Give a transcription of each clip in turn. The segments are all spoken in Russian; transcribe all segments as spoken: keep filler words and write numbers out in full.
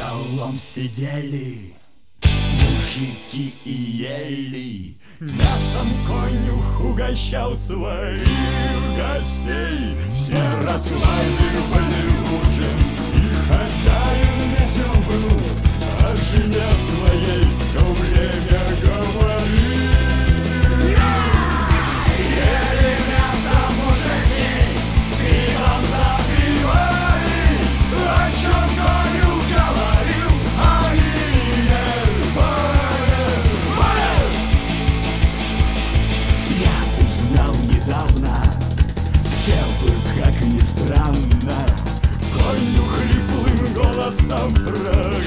столом сидели мужики и ели. Мясом конюх угощал своих гостей. Все расхваливали ужин, и хозяин весел был, о жене своей все время говорил. Ели мясо мужики, пивом запивали, о чем конюх говорил, они не понимали. Я узнал недавно, все бы, как ни странно, конюх хриплым голосом проговорил: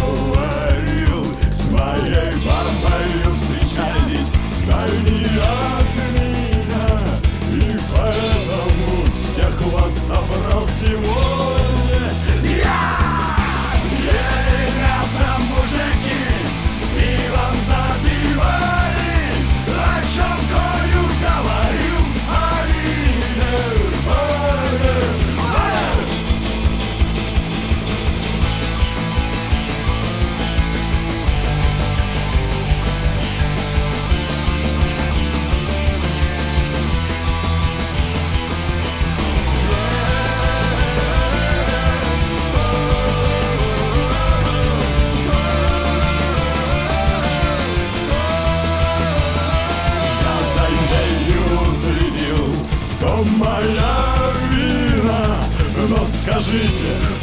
с моей бабой встречались вдали от меня, и поэтому всех вас собрал сегодня я. Ели мясо мужики, пивом запивали, о чем конюх говорил, они не понимали. Моя вина, но скажите,